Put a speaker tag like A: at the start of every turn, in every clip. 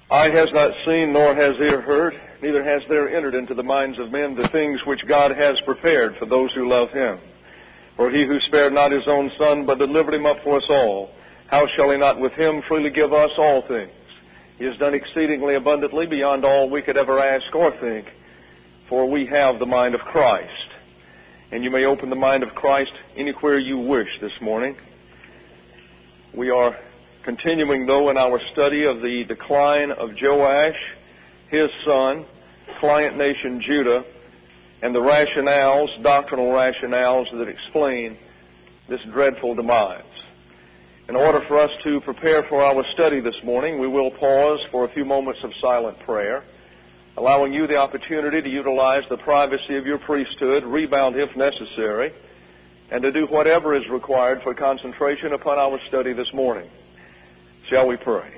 A: Eye has not seen, nor has ear heard, neither has there entered into the minds of men the things which God has prepared for those who love Him. For He who spared not His own Son, but delivered Him up for us all, how shall He not with Him freely give us all things? He has done exceedingly abundantly beyond all we could ever ask or think, for we have the mind of Christ. And you may open the mind of Christ anywhere you wish this morning. We are continuing, though, in our study of the decline of Joash, his son, client nation Judah, and the rationales, doctrinal rationales that explain this dreadful demise. In order for us to prepare for our study this morning, we will pause for a few moments of silent prayer, allowing you the opportunity to utilize the privacy of your priesthood, rebound if necessary, and to do whatever is required for concentration upon our study this morning. Shall we pray?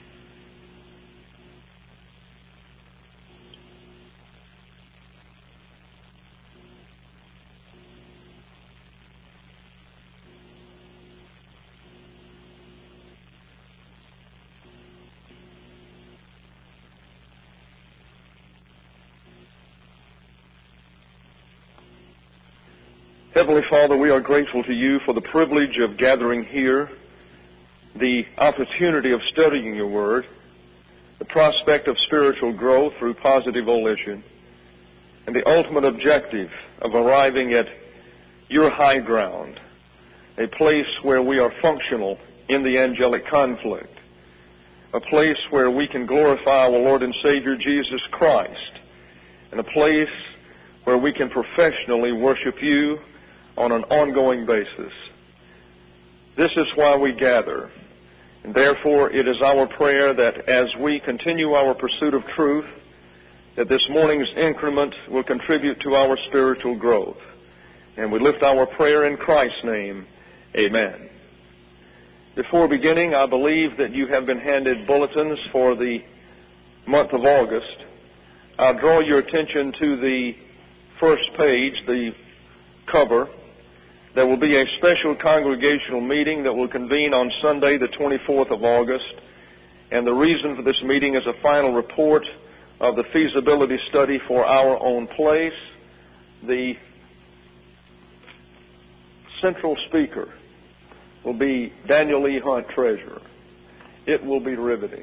A: Heavenly Father, we are grateful to you for the privilege of gathering here, the opportunity of studying your Word, the prospect of spiritual growth through positive volition, and the ultimate objective of arriving at your high ground, a place where we are functional in the angelic conflict, a place where we can glorify our Lord and Savior Jesus Christ, and a place where we can professionally worship you on an ongoing basis. This is why we gather. And therefore, it is our prayer that as we continue our pursuit of truth, that this morning's increment will contribute to our spiritual growth. And we lift our prayer in Christ's name. Amen. Before beginning, I believe that you have been handed bulletins for the month of August. I'll draw your attention to the first page, the cover. There will be a special congregational meeting that will convene on Sunday, the 24th of August. And the reason for this meeting is a final report of the feasibility study for our own place. The central speaker will be Daniel E. Hunt, treasurer. It will be riveting.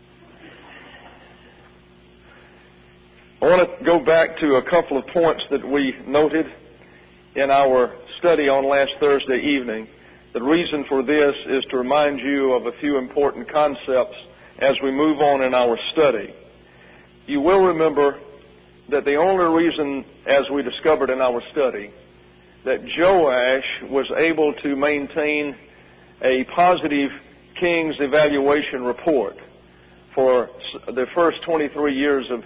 A: I want to go back to a couple of points that we noted in our study on last Thursday evening. The reason for this is to remind you of a few important concepts as we move on in our study. You will remember that the only reason, as we discovered in our study, that Joash was able to maintain a positive king's evaluation report for the first 23 years of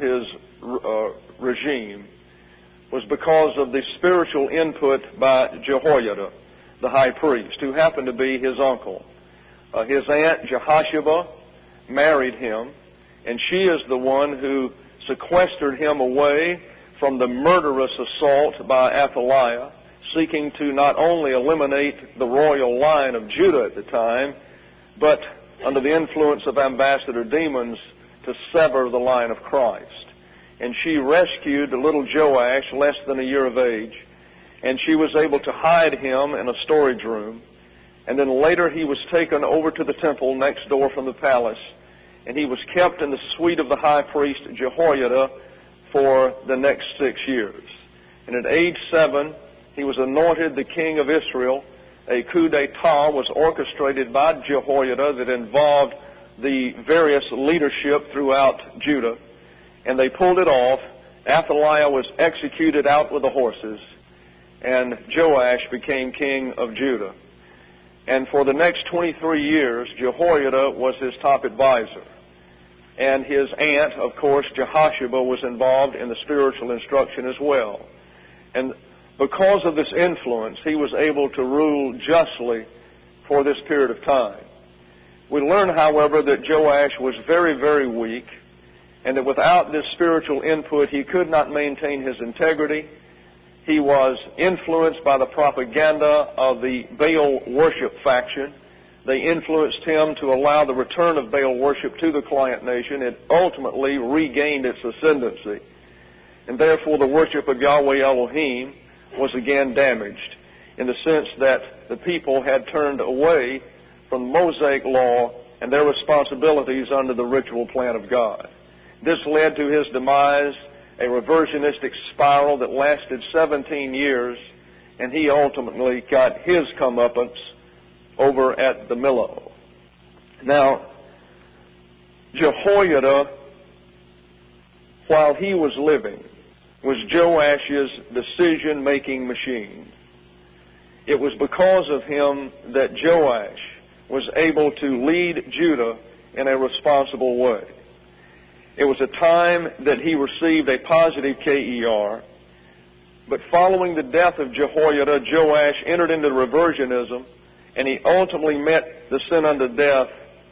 A: his regime was because of the spiritual input by Jehoiada, the high priest, who happened to be his uncle. His aunt Jehosheba married him, and she is the one who sequestered him away from the murderous assault by Athaliah, seeking to not only eliminate the royal line of Judah at the time, but under the influence of ambassador demons to sever the line of Christ. And she rescued the little Joash, less than a year of age, and she was able to hide him in a storage room. And then later he was taken over to the temple next door from the palace, and he was kept in the suite of the high priest Jehoiada for the next 6 years. And at age 7, he was anointed the king of Israel. A coup d'etat was orchestrated by Jehoiada that involved the various leadership throughout Judah. And they pulled it off. Athaliah was executed out with the horses, and Joash became king of Judah. And for the next 23 years, Jehoiada was his top advisor. And his aunt, of course, Jehosheba, was involved in the spiritual instruction as well. And because of this influence, he was able to rule justly for this period of time. We learn, however, that Joash was very, very weak, and that without this spiritual input, he could not maintain his integrity. He was influenced by the propaganda of the Baal worship faction, They influenced him to allow the return of Baal worship to the client nation. It ultimately regained its ascendancy. And therefore the worship of Yahweh Elohim was again damaged, in the sense that the people had turned away from the Mosaic law and their responsibilities under the ritual plan of God. This led to his demise, a reversionistic spiral that lasted 17 years, and he ultimately got his comeuppance over at the Millo. Now, Jehoiada, while he was living, was Joash's decision-making machine. It was because of him that Joash was able to lead Judah in a responsible way. It was a time that he received a positive KER, but following the death of Jehoiada, Joash entered into reversionism, and he ultimately met the sin unto death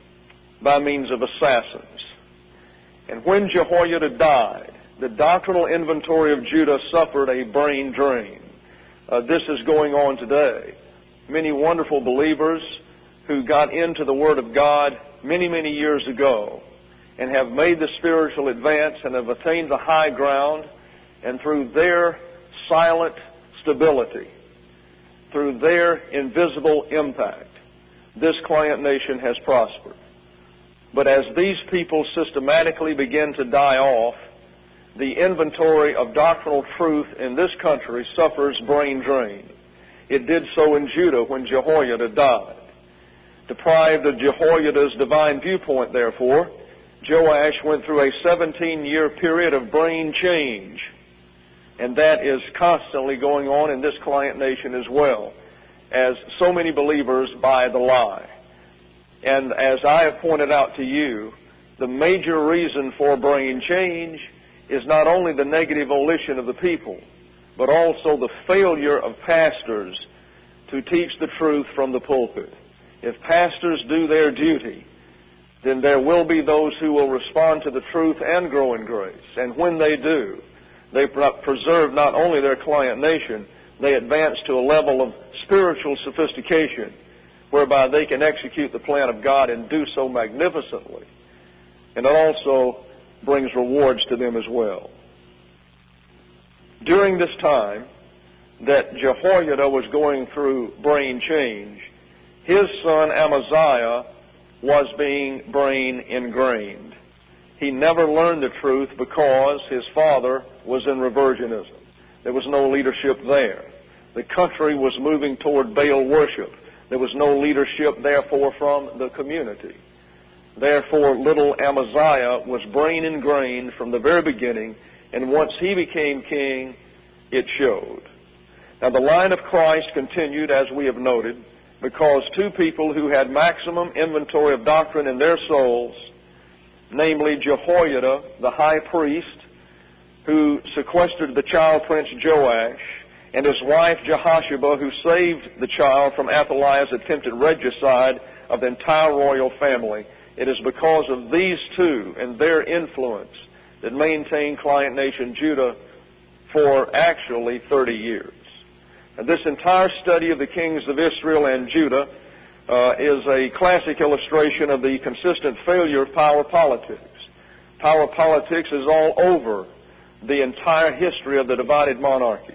A: by means of assassins. And when Jehoiada died, the doctrinal inventory of Judah suffered a brain drain. This is going on today. Many wonderful believers who got into the Word of God many, many years ago and have made the spiritual advance and have attained the high ground, and through their silent stability, through their invisible impact, this client nation has prospered. But as these people systematically begin to die off, the inventory of doctrinal truth in this country suffers brain drain. It did so in Judah when Jehoiada died. Deprived of Jehoiada's divine viewpoint, therefore, Joash went through a 17-year period of brain change. And that is constantly going on in this client nation as well, as so many believers buy the lie. And as I have pointed out to you, the major reason for brain change is not only the negative volition of the people, but also the failure of pastors to teach the truth from the pulpit. If pastors do their duty, then there will be those who will respond to the truth and grow in grace. And when they do, they preserve not only their client nation, they advance to a level of spiritual sophistication whereby they can execute the plan of God and do so magnificently. And it also brings rewards to them as well. During this time that Jehoiada was going through brain change, his son Amaziah was being brain ingrained. He never learned the truth because his father was in reversionism. There was no leadership there. The country was moving toward Baal worship. There was no leadership, therefore, from the community. Therefore, little Amaziah was brain ingrained from the very beginning, and once he became king, it showed. Now, the line of Christ continued, as we have noted, because two people who had maximum inventory of doctrine in their souls, namely Jehoiada, the high priest, who sequestered the child prince Joash, and his wife Jehosheba, who saved the child from Athaliah's attempted regicide of the entire royal family. It is because of these two and their influence that maintained client nation Judah for actually 30 years. And this entire study of the kings of Israel and Judah is a classic illustration of the consistent failure of power politics. Power politics is all over the entire history of the divided monarchies.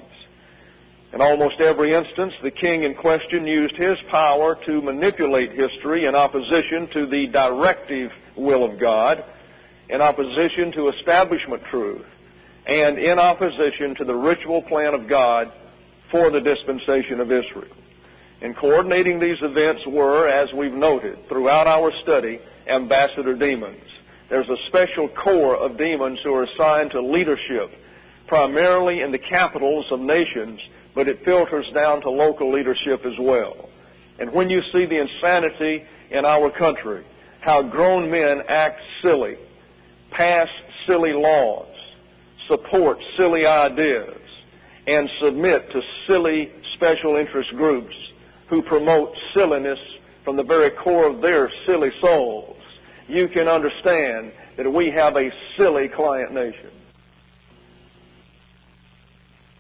A: In almost every instance, the king in question used his power to manipulate history in opposition to the directive will of God, in opposition to establishment truth, and in opposition to the ritual plan of God for the dispensation of Israel. And coordinating these events were, as we've noted throughout our study, ambassador demons. There's a special corps of demons who are assigned to leadership, primarily in the capitals of nations, but it filters down to local leadership as well. And when you see the insanity in our country, how grown men act silly, pass silly laws, support silly ideas, and submit to silly special interest groups who promote silliness from the very core of their silly souls, you can understand that we have a silly client nation.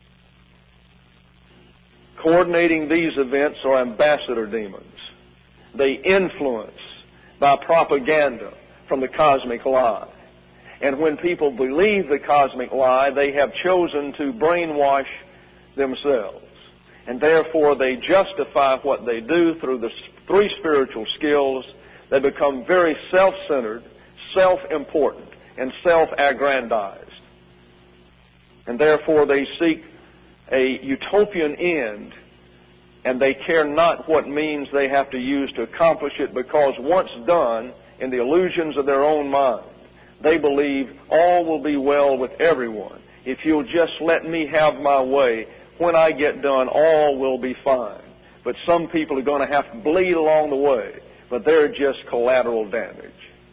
A: Coordinating these events are ambassador demons. They influence by propaganda from the cosmic lie. And when people believe the cosmic lie, they have chosen to brainwash themselves. And therefore they justify what they do through the three spiritual skills. They become very self-centered, self-important, and self-aggrandized. And therefore they seek a utopian end, and they care not what means they have to use to accomplish it, because once done in the illusions of their own mind, they believe all will be well with everyone. If you'll just let me have my way, when I get done, all will be fine. But some people are going to have to bleed along the way, but they're just collateral damage.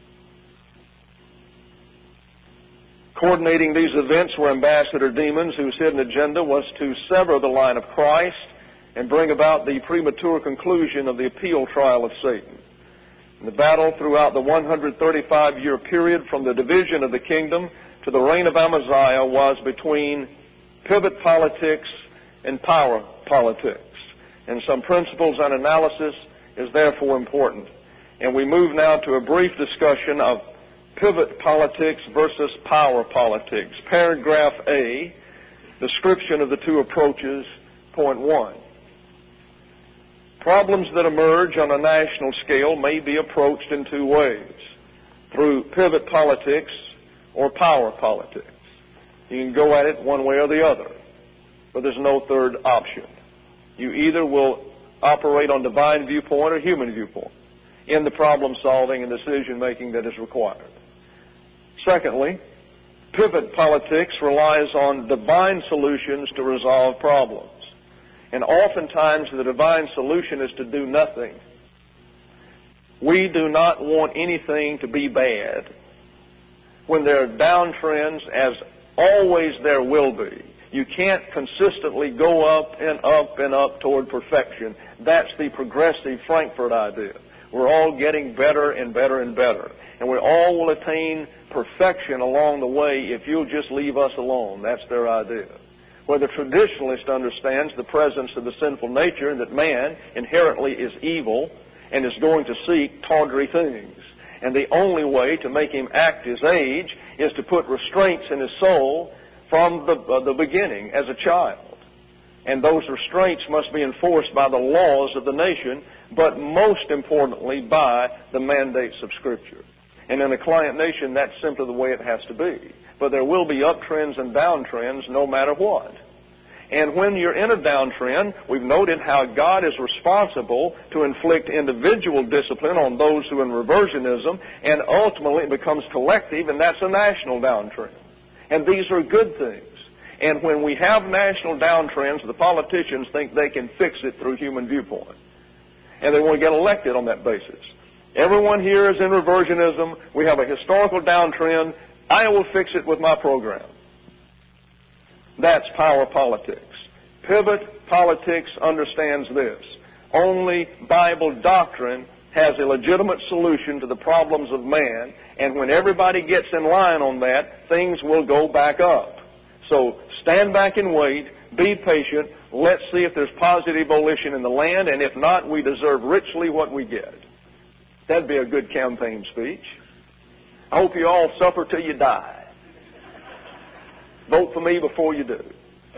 A: Coordinating these events were ambassador demons whose hidden agenda was to sever the line of Christ and bring about the premature conclusion of the appeal trial of Satan. And the battle throughout the 135-year period from the division of the kingdom to the reign of Amaziah was between pivot politics and power politics. And some principles and analysis is therefore important. And we move now to a brief discussion of pivot politics versus power politics. Paragraph A, description of the two approaches, point 1. Problems that emerge on a national scale may be approached in two ways, through pivot politics or power politics. You can go at it one way or the other, but there's no third option. You either will operate on divine viewpoint or human viewpoint in the problem solving and decision making that is required. Secondly, pivot politics relies on divine solutions to resolve problems. And oftentimes the divine solution is to do nothing. We do not want anything to be bad. When there are downtrends, as always there will be, you can't consistently go up and up and up toward perfection. That's the progressive Frankfurt idea. We're all getting better and better and better. And we all will attain perfection along the way if you'll just leave us alone. That's their idea. Where the traditionalist understands the presence of the sinful nature and that man inherently is evil and is going to seek tawdry things. And the only way to make him act his age is to put restraints in his soul from the beginning as a child. And those restraints must be enforced by the laws of the nation, but most importantly by the mandates of Scripture. And in a client nation, that's simply the way it has to be. But there will be uptrends and downtrends no matter what. And when you're in a downtrend, we've noted how God is responsible to inflict individual discipline on those who are in reversionism, and ultimately it becomes collective, and that's a national downtrend. And these are good things. And when we have national downtrends, the politicians think they can fix it through human viewpoint. And they want to get elected on that basis. Everyone here is in reversionism. We have a historical downtrend. I will fix it with my program. That's power politics. Pivot politics understands this. Only Bible doctrine has a legitimate solution to the problems of man, and when everybody gets in line on that, things will go back up. So stand back and wait, be patient, let's see if there's positive volition in the land, and if not, we deserve richly what we get. That'd be a good campaign speech. I hope you all suffer till you die. Vote for me before you do.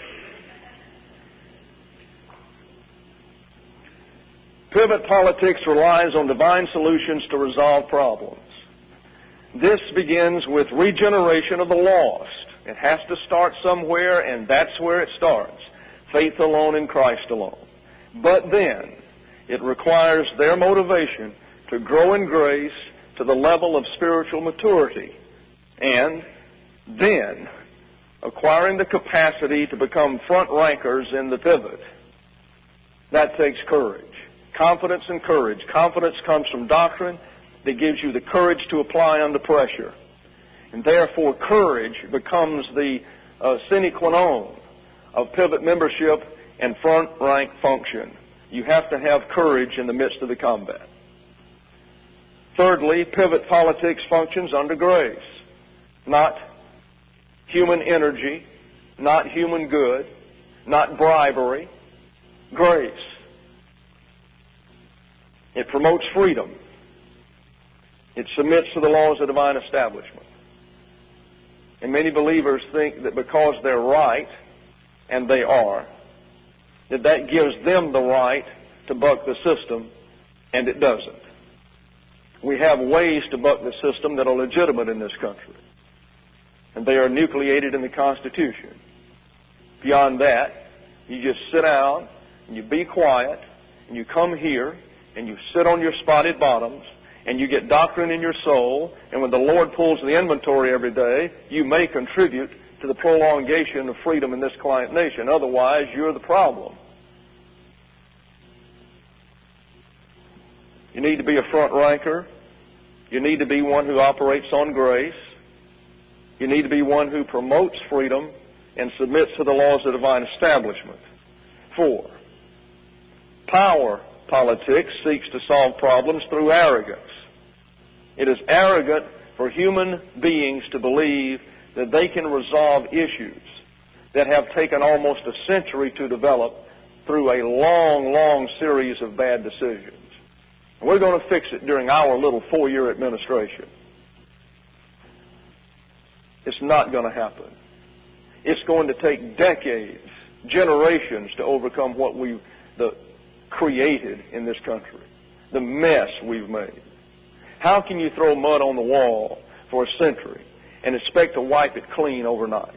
A: Pivot politics relies on divine solutions to resolve problems. This begins with regeneration of the lost. It has to start somewhere, and that's where it starts. Faith alone in Christ alone. But then, it requires their motivation to grow in grace to the level of spiritual maturity. And then, acquiring the capacity to become front rankers in the pivot. That takes courage. Confidence and courage. Confidence comes from doctrine that gives you the courage to apply under pressure. And therefore, courage becomes the sine qua non of pivot membership and front rank function. You have to have courage in the midst of the combat. Thirdly, pivot politics functions under grace. Not human energy, not human good, not bribery, grace. It promotes freedom. It submits to the laws of divine establishment. And many believers think that because they're right, and they are, that gives them the right to buck the system, and it doesn't. We have ways to buck the system that are legitimate in this country, and they are nucleated in the Constitution. Beyond that, you just sit down, and you be quiet, and you come here, and you sit on your spotted bottoms, and you get doctrine in your soul, and when the Lord pulls the inventory every day, you may contribute to the prolongation of freedom in this client nation. Otherwise, you're the problem. You need to be a front ranker. You need to be one who operates on grace. You need to be one who promotes freedom and submits to the laws of divine establishment. 4, power politics seeks to solve problems through arrogance. It is arrogant for human beings to believe that they can resolve issues that have taken almost a century to develop through a long, long series of bad decisions. And we're going to fix it during our little 4-year administration. It's not going to happen. It's going to take decades, generations to overcome what we've created in this country, the mess we've made. How can you throw mud on the wall for a century and expect to wipe it clean overnight?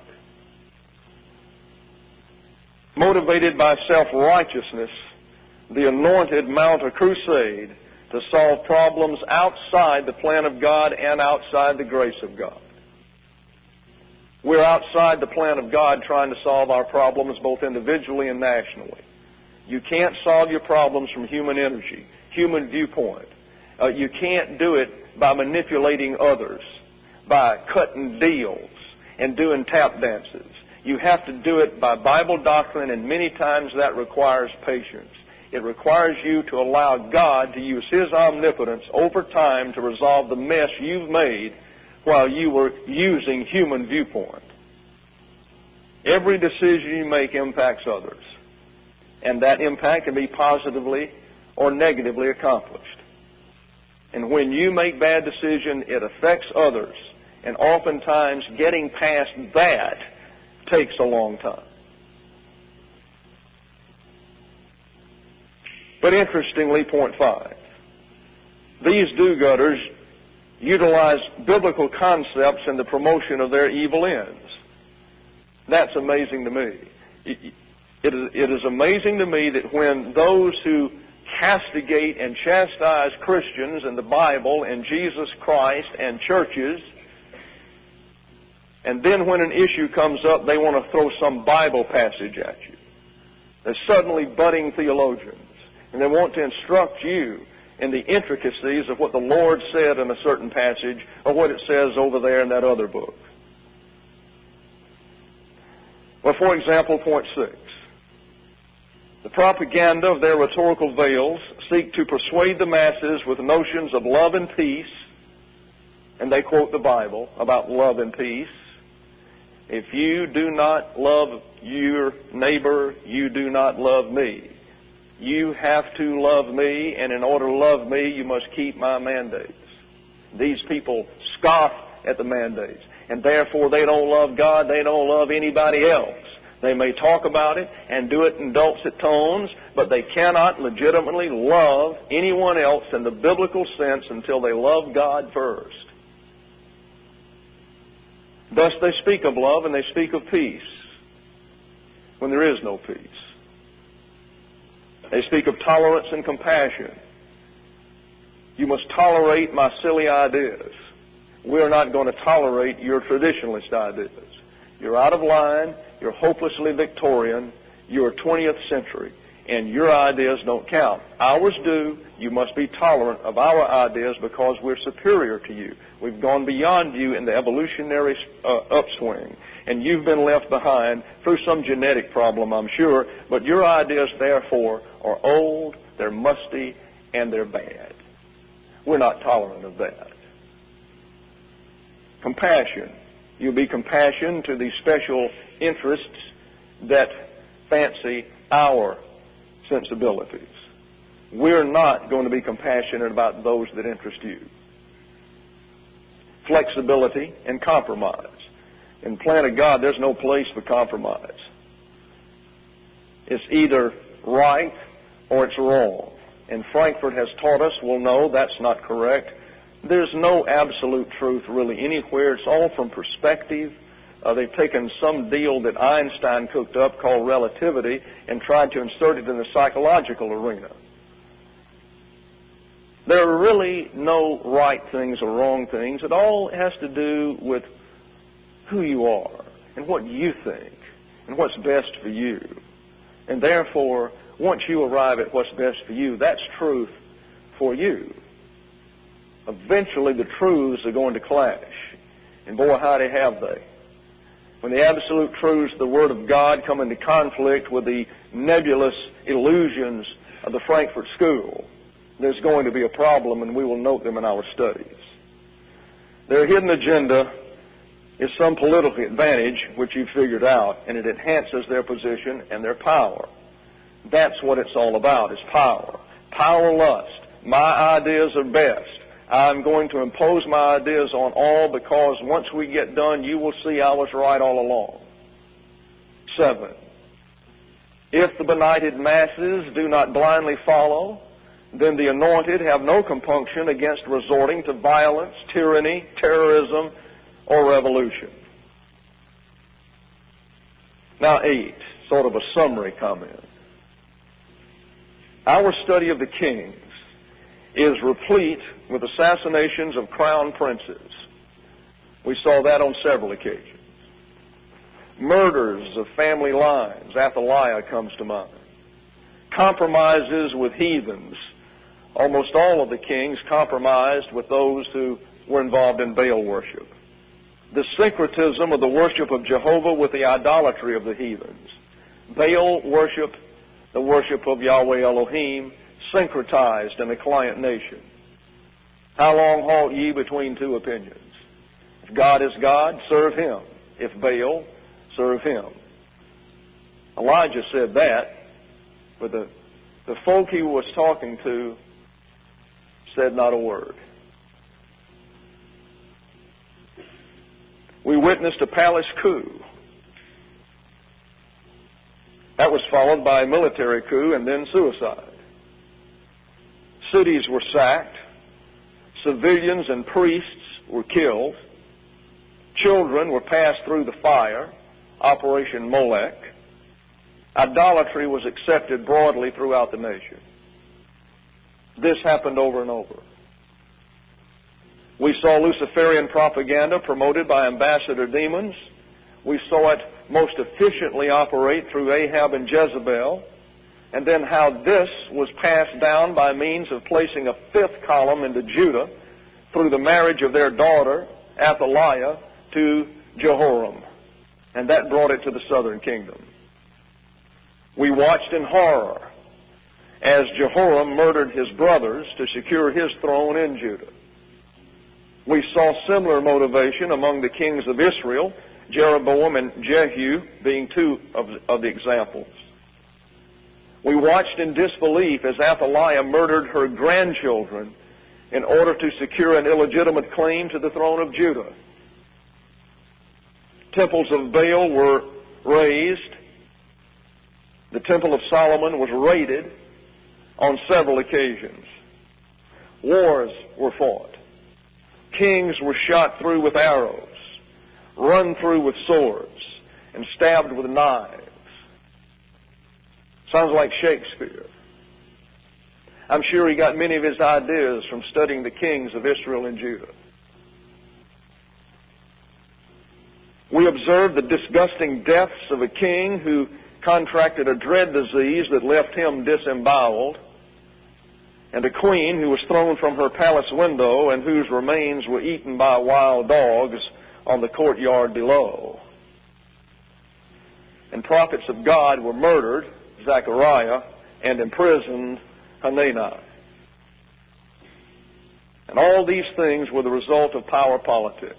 A: Motivated by self-righteousness, the anointed mount a crusade to solve problems outside the plan of God and outside the grace of God. We're outside the plan of God trying to solve our problems both individually and nationally. You can't solve your problems from human energy, human viewpoint. You can't do it by manipulating others, by cutting deals and doing tap dances. You have to do it by Bible doctrine, and many times that requires patience. It requires you to allow God to use His omnipotence over time to resolve the mess you've made while you were using human viewpoint. Every decision you make impacts others, and that impact can be positively or negatively accomplished. And when you make bad decisions, it affects others, and oftentimes getting past that takes a long time. But interestingly, point 5, these do-gooders utilize biblical concepts in the promotion of their evil ends. That's amazing to me. It is amazing to me that when those who castigate and chastise Christians and the Bible and Jesus Christ and churches, and then when an issue comes up, they want to throw some Bible passage at you. They're suddenly budding theologians, and they want to instruct you in the intricacies of what the Lord said in a certain passage or what it says over there in that other book. Well, for example, point 6. The propaganda of their rhetorical veils seek to persuade the masses with notions of love and peace, and they quote the Bible about love and peace. If you do not love your neighbor, you do not love me. You have to love me, and in order to love me, you must keep my mandates. These people scoff at the mandates, and therefore they don't love God, they don't love anybody else. They may talk about it and do it in dulcet tones, but they cannot legitimately love anyone else in the biblical sense until they love God first. Thus they speak of love and they speak of peace when there is no peace. They speak of tolerance and compassion. You must tolerate my silly ideas. We're not going to tolerate your traditionalist ideas. You're out of line. You're hopelessly Victorian. You're 20th century. And your ideas don't count. Ours do. You must be tolerant of our ideas because we're superior to you. We've gone beyond you in the evolutionary upswing. And you've been left behind through some genetic problem, I'm sure. But your ideas, therefore, are old, they're musty, and they're bad. We're not tolerant of that. Compassion. You'll be compassion to the special interests that fancy our sensibilities. we're not going to be compassionate about those that interest you. Flexibility and compromise. In the plan of God, there's no place for compromise. It's either right or it's wrong. And Frankfurt has taught us, we'll know that's not correct. There's no absolute truth really anywhere. It's all from perspective. They've taken some deal that Einstein cooked up called relativity and tried to insert it in the psychological arena. There are really no right things or wrong things. It all has to do with who you are and what you think and what's best for you. And therefore, once you arrive at what's best for you, that's truth for you. Eventually, the truths are going to clash. And boy, howdy have they. When the absolute truths of the Word of God come into conflict with the nebulous illusions of the Frankfurt School, there's going to be a problem, and we will note them in our studies. Their hidden agenda is some political advantage which you've figured out, and it enhances their position and their power. That's what it's all about, is power. Power lust. My ideas are best. I'm going to impose my ideas on all because once we get done, you will see I was right all along. 7. If the benighted masses do not blindly follow, then the anointed have no compunction against resorting to violence, tyranny, terrorism, or revolution. Now 8, sort of a summary comment. Our study of the kings is replete with assassinations of crown princes. We saw that on several occasions. Murders of family lines. Athaliah comes to mind. Compromises with heathens. Almost all of the kings compromised with those who were involved in Baal worship. The syncretism of the worship of Jehovah with the idolatry of the heathens. Baal worship, the worship of Yahweh Elohim, syncretized in a client nation. How long halt ye between two opinions? If God is God, serve Him. If Baal, serve him. Elijah said that, but the folk he was talking to said not a word. We witnessed a palace coup. That was followed by a military coup and then suicide. Cities were sacked. Civilians and priests were killed. Children were passed through the fire, Operation Molech. Idolatry was accepted broadly throughout the nation. This happened over and over. We saw Luciferian propaganda promoted by ambassador demons. We saw it most efficiently operate through Ahab and Jezebel, and then how this was passed down by means of placing a fifth column into Judah through the marriage of their daughter, Athaliah, to Jehoram. And that brought it to the southern kingdom. We watched in horror as Jehoram murdered his brothers to secure his throne in Judah. We saw similar motivation among the kings of Israel, Jeroboam and Jehu being two of the examples. We watched in disbelief as Athaliah murdered her grandchildren in order to secure an illegitimate claim to the throne of Judah. Temples of Baal were razed. The Temple of Solomon was raided on several occasions. Wars were fought. Kings were shot through with arrows, run through with swords, and stabbed with knives. Sounds like Shakespeare. I'm sure he got many of his ideas from studying the kings of Israel and Judah. We observed the disgusting deaths of a king who contracted a dread disease that left him disemboweled, and a queen who was thrown from her palace window and whose remains were eaten by wild dogs on the courtyard below. And prophets of God were murdered, Zechariah, and imprisoned, Hanani. And all these things were the result of power politics.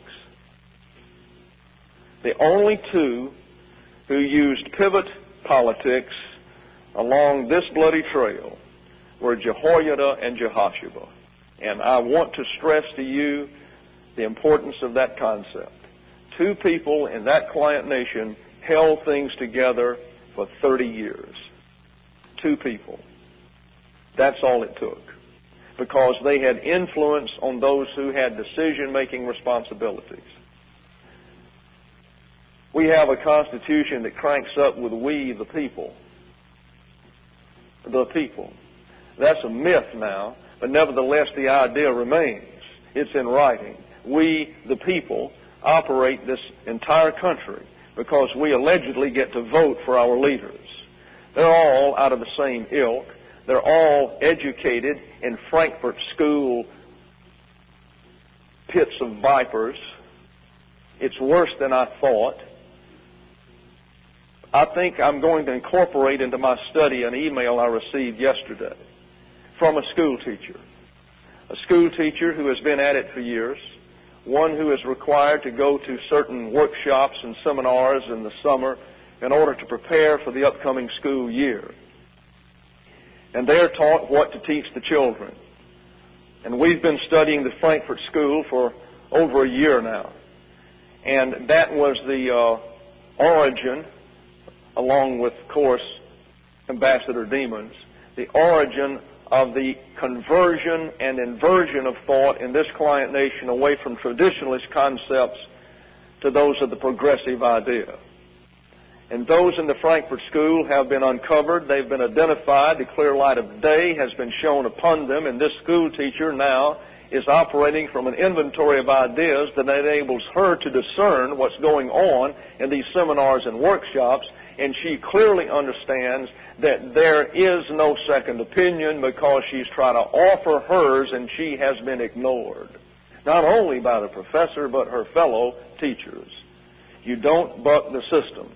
A: The only two who used pivot politics along this bloody trail were Jehoiada and Jehoshaphat. And I want to stress to you the importance of that concept. Two people in that client nation held things together for 30 years. Two people. That's all it took. Because they had influence on those who had decision-making responsibilities. We have a constitution that cranks up with "we, the people." The people. That's a myth now, but nevertheless the idea remains. It's in writing. We, the people, operate this entire country because we allegedly get to vote for our leaders. They're all out of the same ilk. They're all educated in Frankfurt School pits of vipers. It's worse than I thought. I think I'm going to incorporate into my study an email I received yesterday from a school teacher. A school teacher who has been at it for years, one who is required to go to certain workshops and seminars in the summer in order to prepare for the upcoming school year. And they are taught what to teach the children. And we've been studying the Frankfurt School for over a year now. And that was the origin, along with, of course, Ambassador Demons, the origin of the conversion and inversion of thought in this client nation away from traditionalist concepts to those of the progressive idea. And those in the Frankfurt School have been uncovered. They've been identified. The clear light of day has been shown upon them. And this school teacher now is operating from an inventory of ideas that enables her to discern what's going on in these seminars and workshops. And she clearly understands that there is no second opinion because she's trying to offer hers and she has been ignored. Not only by the professor, but her fellow teachers. You don't buck the system.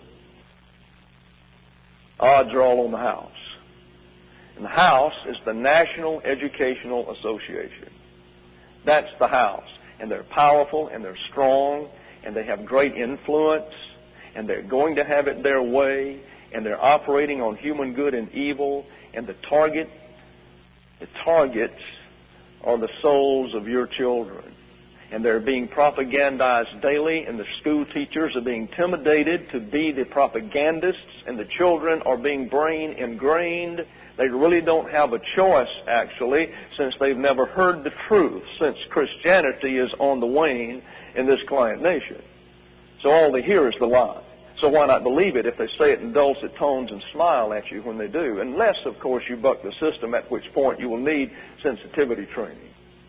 A: Odds are all on the House. And the House is the National Educational Association. That's the House. And they're powerful and they're strong and they have great influence and they're going to have it their way and they're operating on human good and evil, and the targets are the souls of your children. And they're being propagandized daily, and the school teachers are being intimidated to be the propagandists, and the children are being brain ingrained. They really don't have a choice, actually, since they've never heard the truth, since Christianity is on the wane in this client nation. So all they hear is the lie. So why not believe it if they say it in dulcet tones and smile at you when they do? Unless, of course, you buck the system, at which point you will need sensitivity training.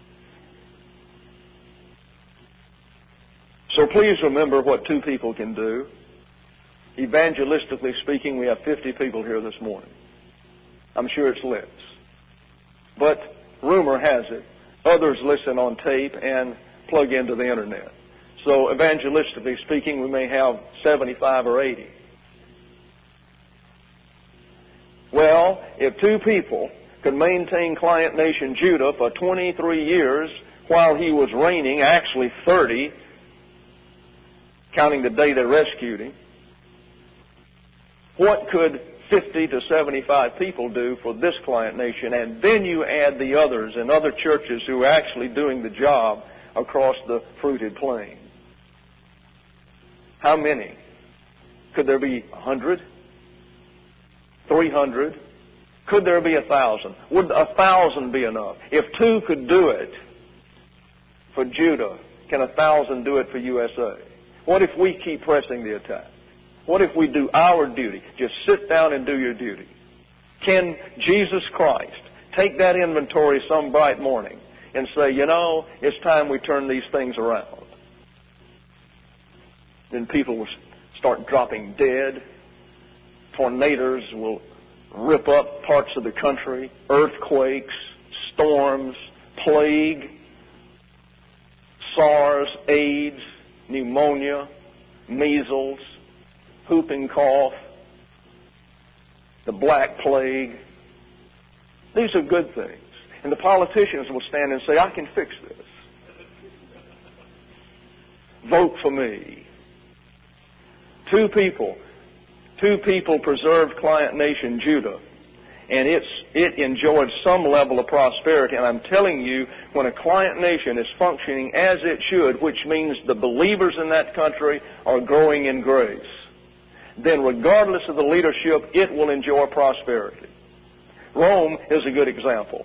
A: So please remember what two people can do. Evangelistically speaking, we have 50 people here this morning. I'm sure it's less. But rumor has it, others listen on tape and plug into the internet. So evangelistically speaking, we may have 75 or 80. Well, if two people could maintain client nation Judah for 23 years while he was reigning, actually 30, counting the day they rescued him, what could 50 to 75 people do for this client nation? And then you add the others and other churches who are actually doing the job across the fruited plain. How many? Could there be 100? 300? Could there be 1,000? Would 1,000 be enough? If two could do it for Judah, can 1,000 do it for USA? What if we keep pressing the attack? What if we do our duty? Just sit down and do your duty. Can Jesus Christ take that inventory some bright morning and say, it's time we turn these things around? Then people will start dropping dead. Tornadoes will rip up parts of the country. Earthquakes, storms, plague, SARS, AIDS, pneumonia, measles, whooping cough, the Black Plague. These are good things. And the politicians will stand and say, I can fix this. Vote for me. Two people preserved client nation Judah. and it enjoyed some level of prosperity. And I'm telling you, when a client nation is functioning as it should, which means the believers in that country are growing in grace, then regardless of the leadership, it will enjoy prosperity. Rome is a good example.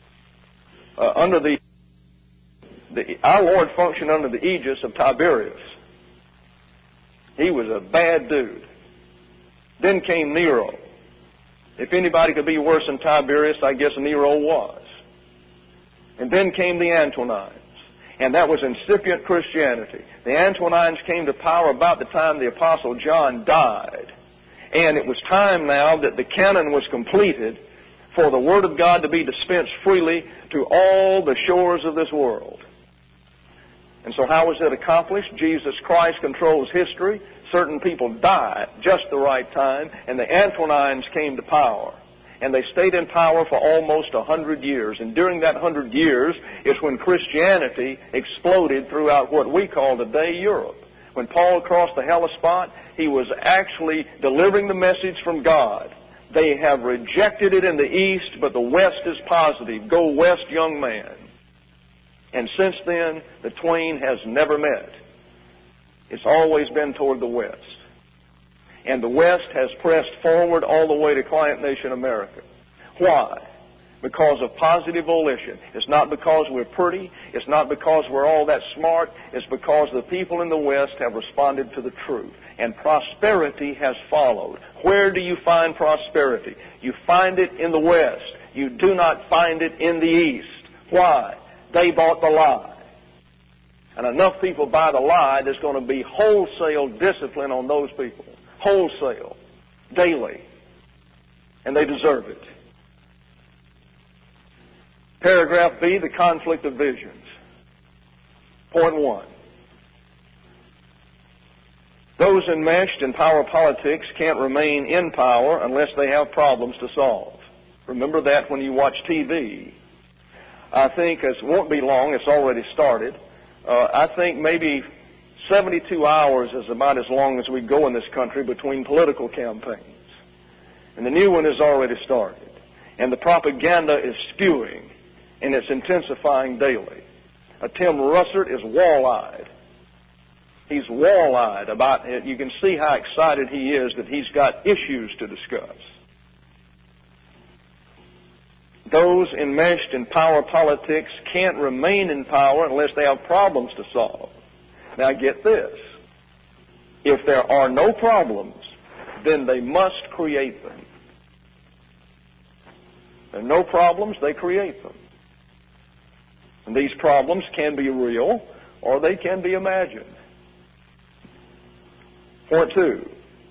A: Our Lord functioned under the aegis of Tiberius. He was a bad dude. Then came Nero. If anybody could be worse than Tiberius, I guess Nero was. And then came the Antonines. And that was incipient Christianity. The Antonines came to power about the time the Apostle John died. And it was time now that the canon was completed for the Word of God to be dispensed freely to all the shores of this world. And so how was it accomplished? Jesus Christ controls history. Certain people died just the right time, and the Antonines came to power. And they stayed in power for almost 100 years. And during that 100 years is when Christianity exploded throughout what we call today Europe. When Paul crossed the Hellespont, he was actually delivering the message from God. They have rejected it in the East, but the West is positive. Go West, young man. And since then, the twain has never met. It's always been toward the West. And the West has pressed forward all the way to client nation America. Why? Because of positive volition. It's not because we're pretty. It's not because we're all that smart. It's because the people in the West have responded to the truth. And prosperity has followed. Where do you find prosperity? You find it in the West. You do not find it in the East. Why? They bought the lie. And enough people buy the lie, there's going to be wholesale discipline on those people. Wholesale. Daily. And they deserve it. Paragraph B, the conflict of visions. Point 1. Those enmeshed in power politics can't remain in power unless they have problems to solve. Remember that when you watch TV. I think it won't be long, it's already started. I think maybe 72 hours is about as long as we go in this country between political campaigns. And the new one has already started. And the propaganda is spewing, and it's intensifying daily. Tim Russert is wall-eyed. He's wall-eyed about it. You can see how excited he is that he's got issues to discuss. Those enmeshed in power politics can't remain in power unless they have problems to solve. Now get this. If there are no problems, then they must create them. If there are no problems, they create them. And these problems can be real or they can be imagined. Point 2.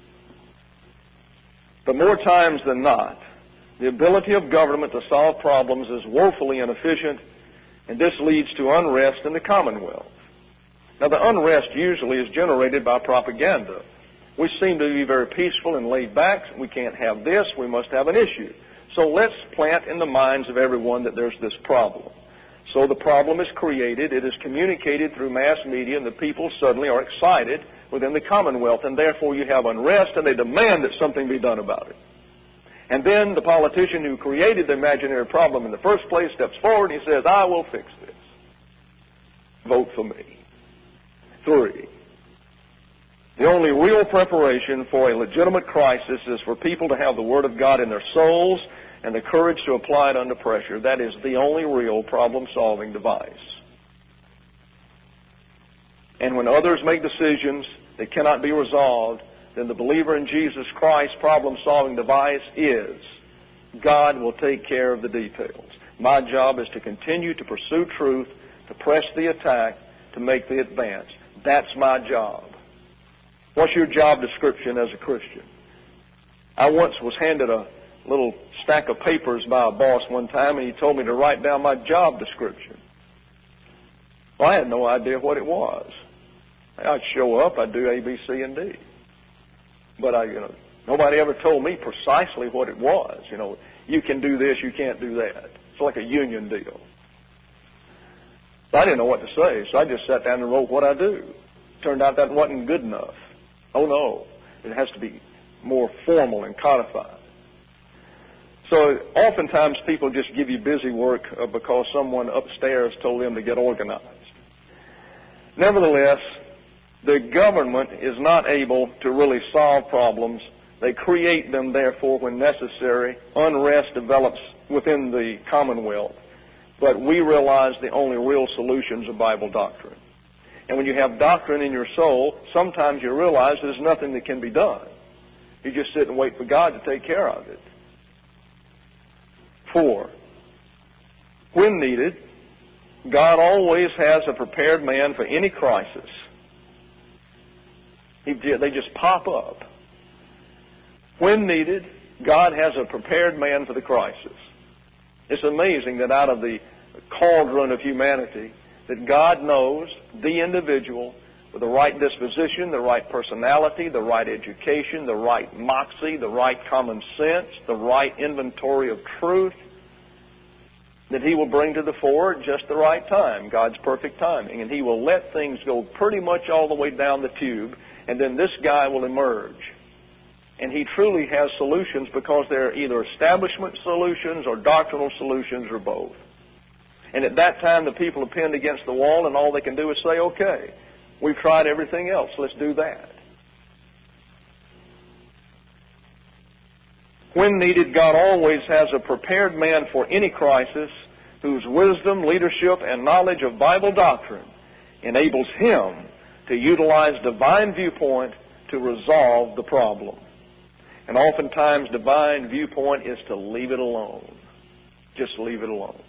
A: But more times than not, the ability of government to solve problems is woefully inefficient, and this leads to unrest in the Commonwealth. Now, the unrest usually is generated by propaganda. We seem to be very peaceful and laid back. We can't have this. We must have an issue. So let's plant in the minds of everyone that there's this problem. So the problem is created. It is communicated through mass media, and the people suddenly are excited within the Commonwealth, and therefore you have unrest, and they demand that something be done about it. And then the politician who created the imaginary problem in the first place steps forward and he says, I will fix this. Vote for me. 3. The only real preparation for a legitimate crisis is for people to have the Word of God in their souls and the courage to apply it under pressure. That is the only real problem-solving device. And when others make decisions that cannot be resolved, then the believer in Jesus Christ's problem-solving device is God will take care of the details. My job is to continue to pursue truth, to press the attack, to make the advance. That's my job. What's your job description as a Christian? I once was handed a little stack of papers by a boss one time, and he told me to write down my job description. Well, I had no idea what it was. I'd show up, I'd do A, B, C, and D. But nobody ever told me precisely what it was. You can do this, you can't do that. It's like a union deal. So I didn't know what to say, so I just sat down and wrote what I do. Turned out that wasn't good enough. Oh no, it has to be more formal and codified. So oftentimes people just give you busy work because someone upstairs told them to get organized. Nevertheless, the government is not able to really solve problems. They create them, therefore, when necessary. Unrest develops within the commonwealth. But we realize the only real solutions are Bible doctrine. And when you have doctrine in your soul, sometimes you realize there's nothing that can be done. You just sit and wait for God to take care of it. 4, when needed, God always has a prepared man for any crisis. They just pop up. When needed, God has a prepared man for the crisis. It's amazing that out of the cauldron of humanity, that God knows the individual with the right disposition, the right personality, the right education, the right moxie, the right common sense, the right inventory of truth, that He will bring to the fore at just the right time, God's perfect timing. And He will let things go pretty much all the way down the tube, and then this guy will emerge. And he truly has solutions because they're either establishment solutions or doctrinal solutions or both. And at that time, the people are pinned against the wall, and all they can do is say, okay, we've tried everything else, let's do that. When needed, God always has a prepared man for any crisis whose wisdom, leadership, and knowledge of Bible doctrine enables him to utilize divine viewpoint to resolve the problem. And oftentimes, divine viewpoint is to leave it alone. Just leave it alone.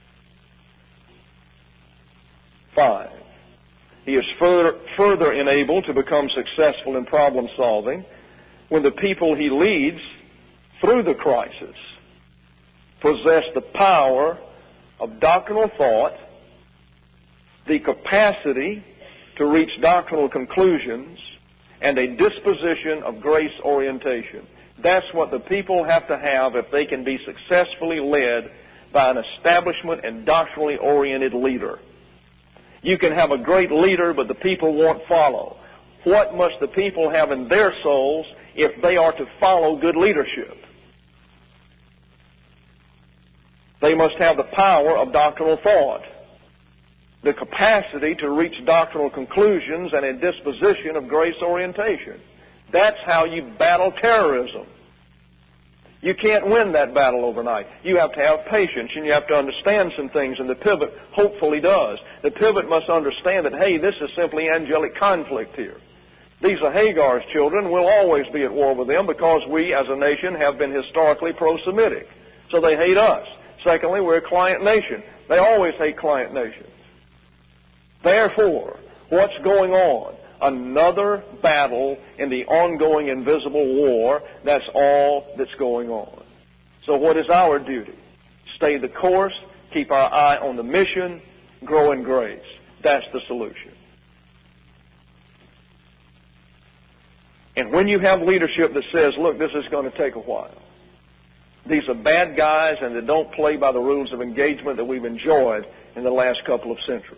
A: 5, he is further enabled to become successful in problem solving when the people he leads through the crisis possess the power of doctrinal thought, the capacity to reach doctrinal conclusions, and a disposition of grace orientation. That's what the people have to have if they can be successfully led by an establishment and doctrinally oriented leader. You can have a great leader, but the people won't follow. What must the people have in their souls if they are to follow good leadership? They must have the power of doctrinal thought, the capacity to reach doctrinal conclusions, and a disposition of grace orientation. That's how you battle terrorism. You can't win that battle overnight. You have to have patience, and you have to understand some things, and the pivot hopefully does. The pivot must understand that, hey, this is simply angelic conflict here. These are Hagar's children. We'll always be at war with them because we, as a nation, have been historically pro-Semitic. So they hate us. Secondly, we're a client nation. They always hate client nations. Therefore, what's going on? Another battle in the ongoing invisible war. That's all that's going on. So what is our duty? Stay the course, keep our eye on the mission, grow in grace. That's the solution. And when you have leadership that says, look, this is going to take a while. These are bad guys, and they don't play by the rules of engagement that we've enjoyed in the last couple of centuries.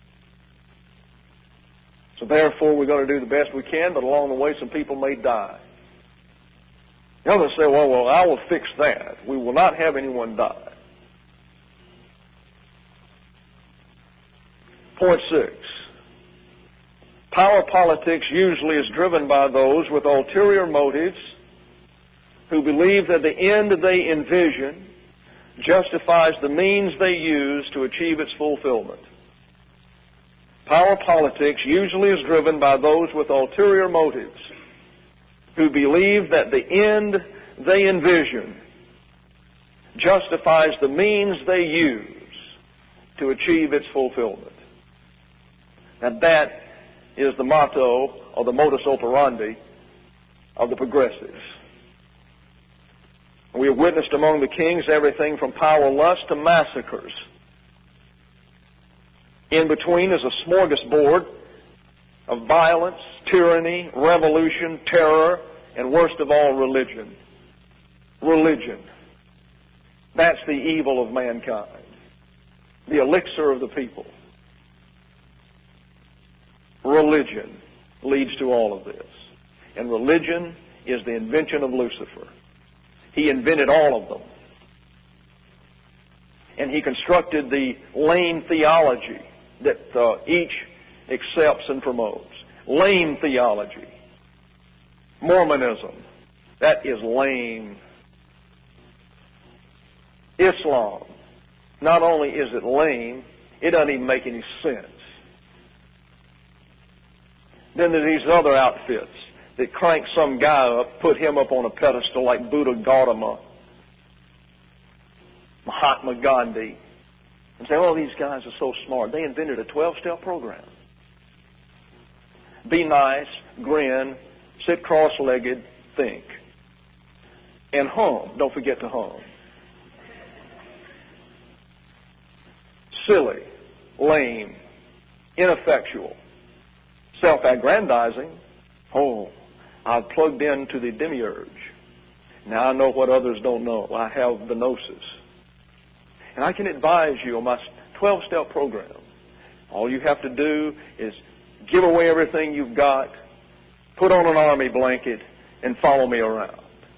A: So therefore, we're going to do the best we can, but along the way, some people may die. The others say, well, I will fix that. We will not have anyone die. Point 6. Power politics usually is driven by those with ulterior motives who believe that the end they envision justifies the means they use to achieve its fulfillment. Power politics usually is driven by those with ulterior motives who believe that the end they envision justifies the means they use to achieve its fulfillment. And that is the motto or the modus operandi of the progressives. We have witnessed among the kings everything from power lust to massacres. In between is a smorgasbord of violence, tyranny, revolution, terror, and worst of all, religion. Religion. That's the evil of mankind. The elixir of the people. Religion leads to all of this. And religion is the invention of Lucifer. He invented all of them. And he constructed the lame theology that each accepts and promotes. Lame theology. Mormonism. That is lame. Islam. Not only is it lame, it doesn't even make any sense. Then there are these other outfits that crank some guy up, put him up on a pedestal like Buddha Gautama, Mahatma Gandhi, and say, oh, these guys are so smart. They invented a 12-step program. Be nice, grin, sit cross-legged, think. And hum. Don't forget to hum. Silly, lame, ineffectual, self-aggrandizing. Oh, I've plugged into the demiurge. Now I know what others don't know. I have the gnosis. And I can advise you on my 12-step program. All you have to do is give away everything you've got, put on an army blanket, and follow me around.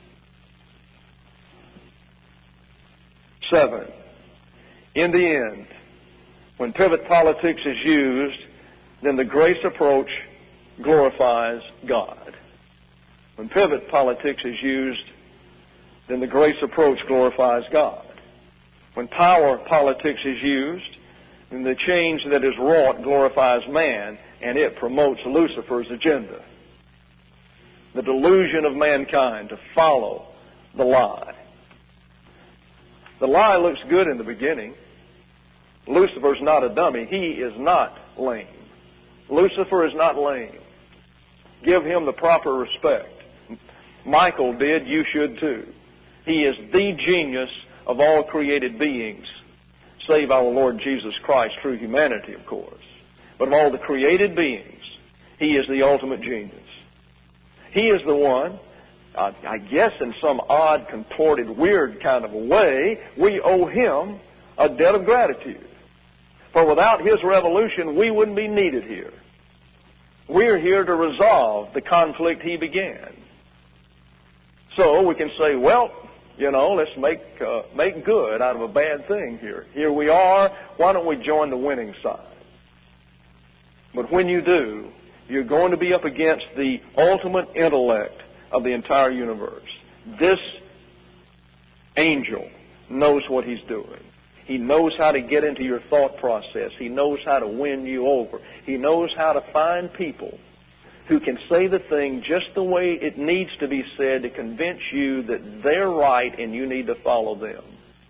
A: 7. In the end, when pivot politics is used, then the grace approach glorifies God. When pivot politics is used, then the grace approach glorifies God. When power politics is used, then the change that is wrought glorifies man, and it promotes Lucifer's agenda. The delusion of mankind to follow the lie. The lie looks good in the beginning. Lucifer's not a dummy. He is not lame. Lucifer is not lame. Give him the proper respect. Michael did, you should too. He is the genius of all created beings, save our Lord Jesus Christ, true humanity, of course. But of all the created beings, he is the ultimate genius. He is the one, I guess in some odd, contorted, weird kind of a way, we owe him a debt of gratitude. For without his revolution, we wouldn't be needed here. We're here to resolve the conflict he began. So we can say, well, let's make good out of a bad thing here. Here we are. Why don't we join the winning side? But when you do, you're going to be up against the ultimate intellect of the entire universe. This angel knows what he's doing. He knows how to get into your thought process. He knows how to win you over. He knows how to find people who can say the thing just the way it needs to be said to convince you that they're right and you need to follow them.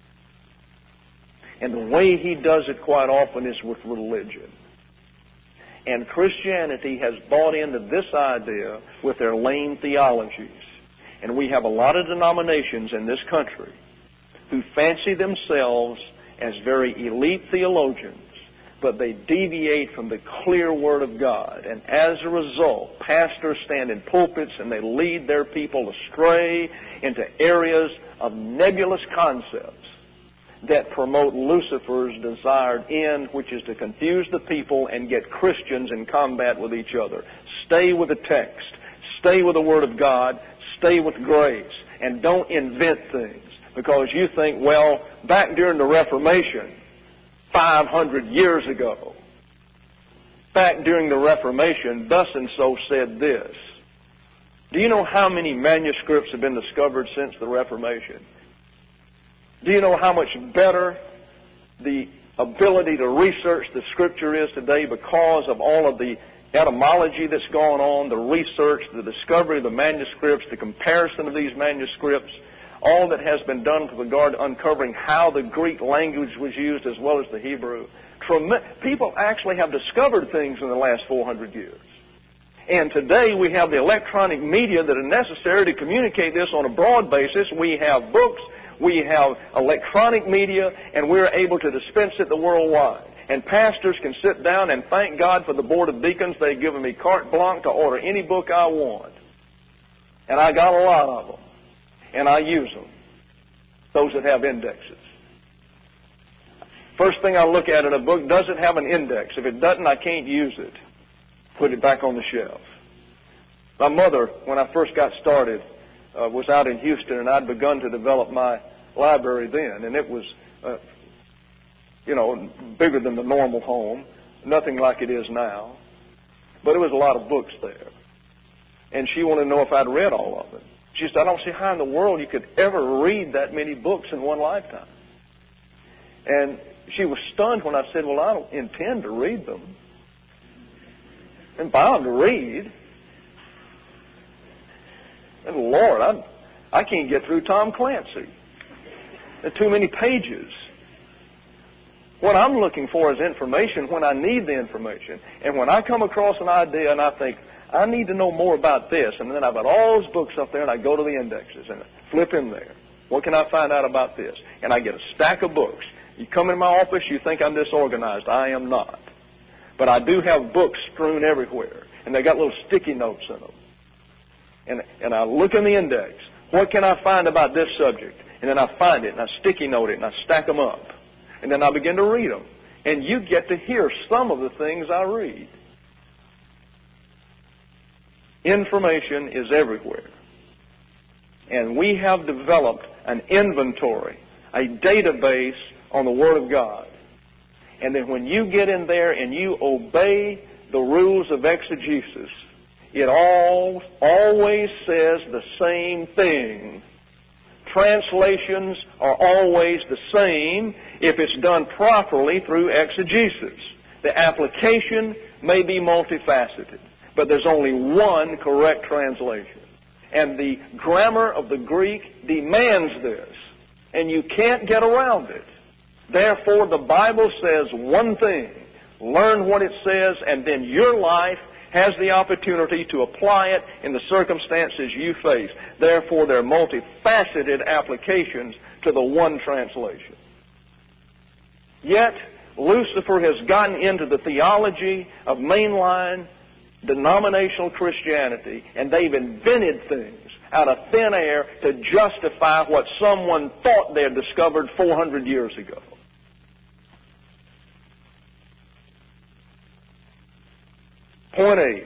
A: And the way he does it quite often is with religion. And Christianity has bought into this idea with their lame theologies. And we have a lot of denominations in this country who fancy themselves as very elite theologians, but they deviate from the clear Word of God. And as a result, pastors stand in pulpits and they lead their people astray into areas of nebulous concepts that promote Lucifer's desired end, which is to confuse the people and get Christians in combat with each other. Stay with the text. Stay with the Word of God. Stay with grace. And don't invent things. Because you think, well, back during the Reformation, 500 years ago, back during the Reformation, thus and so said this. Do you know how many manuscripts have been discovered since the Reformation? Do you know how much better the ability to research the Scripture is today because of all of the etymology that's gone on, the research, the discovery of the manuscripts, the comparison of these manuscripts, all that has been done with regard to uncovering how the Greek language was used as well as the Hebrew. People actually have discovered things in the last 400 years. And today we have the electronic media that are necessary to communicate this on a broad basis. We have books, we have electronic media, and we're able to dispense it worldwide. And pastors can sit down and thank God for the Board of Deacons. They've given me carte blanche to order any book I want. And I got a lot of them. And I use them, those that have indexes. First thing I look at in a book, does it have an index? If it doesn't, I can't use it. Put it back on the shelf. My mother, when I first got started, was out in Houston, and I'd begun to develop my library then. And it was bigger than the normal home, nothing like it is now. But there was a lot of books there. And she wanted to know if I'd read all of them. She said, I don't see how in the world you could ever read that many books in one lifetime. And she was stunned when I said, well, I don't intend to read them. I'm bound to read. And Lord, I can't get through Tom Clancy. There are too many pages. What I'm looking for is information when I need the information. And when I come across an idea and I think, I need to know more about this, and then I've got all those books up there and I go to the indexes and flip in there. What can I find out about this? And I get a stack of books. You come in my office, you think I'm disorganized. I am not. But I do have books strewn everywhere. And they got little sticky notes in them. And I look in the index. What can I find about this subject? And then I find it, and I sticky note it, and I stack them up. And then I begin to read them. And you get to hear some of the things I read. Information is everywhere. And we have developed an inventory, a database on the Word of God. And then when you get in there and you obey the rules of exegesis, it always says the same thing. Translations are always the same if it's done properly through exegesis. The application may be multifaceted, but there's only one correct translation. And the grammar of the Greek demands this, and you can't get around it. Therefore, the Bible says one thing. Learn what it says, and then your life has the opportunity to apply it in the circumstances you face. Therefore, there are multifaceted applications to the one translation. Yet, Lucifer has gotten into the theology of mainline denominational Christianity, and they've invented things out of thin air to justify what someone thought they had discovered 400 years ago. Point 8.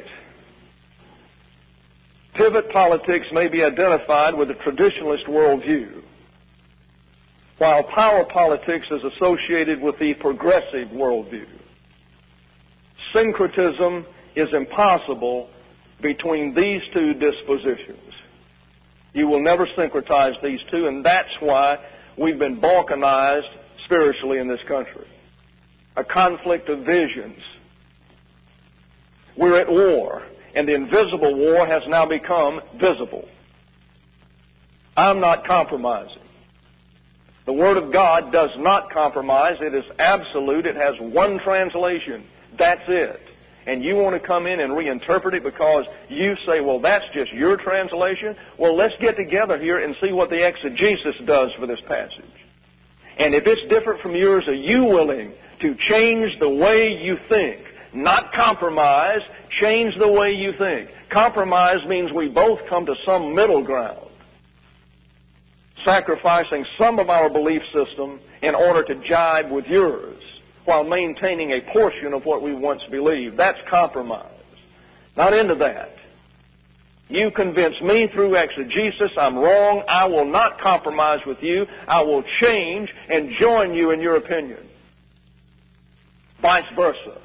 A: Pivot politics may be identified with the traditionalist worldview, while power politics is associated with the progressive worldview. Syncretism is impossible between these two dispositions. You will never syncretize these two, and that's why we've been balkanized spiritually in this country. A conflict of visions. We're at war, and the invisible war has now become visible. I'm not compromising. The Word of God does not compromise. It is absolute. It has one translation. That's it. And you want to come in and reinterpret it because you say, well, that's just your translation? Well, let's get together here and see what the exegesis does for this passage. And if it's different from yours, are you willing to change the way you think? Not compromise, change the way you think. Compromise means we both come to some middle ground, sacrificing some of our belief system in order to jibe with yours, while maintaining a portion of what we once believed. That's compromise. Not into that. You convince me through exegesis I'm wrong. I will not compromise with you. I will change and join you in your opinion. Vice versa.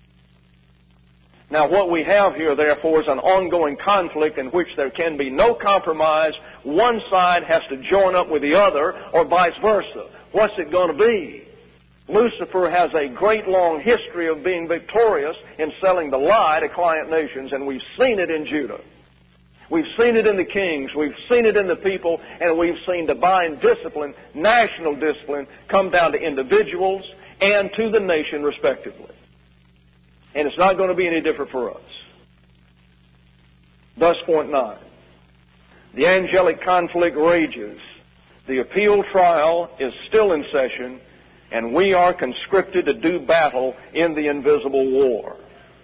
A: Now, what we have here, therefore, is an ongoing conflict in which there can be no compromise. One side has to join up with the other, or vice versa. What's it going to be? Lucifer has a great long history of being victorious in selling the lie to client nations, and we've seen it in Judah. We've seen it in the kings, we've seen it in the people, and we've seen divine discipline, national discipline, come down to individuals and to the nation respectively. And it's not going to be any different for us. Thus, point 9. The angelic conflict rages. The appeal trial is still in session, and we are conscripted to do battle in the invisible war.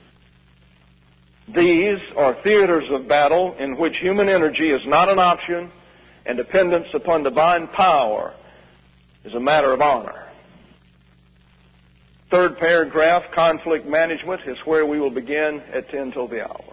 A: These are theaters of battle in which human energy is not an option, and dependence upon divine power is a matter of honor. Third paragraph, conflict management, is where we will begin at 10 till the hour.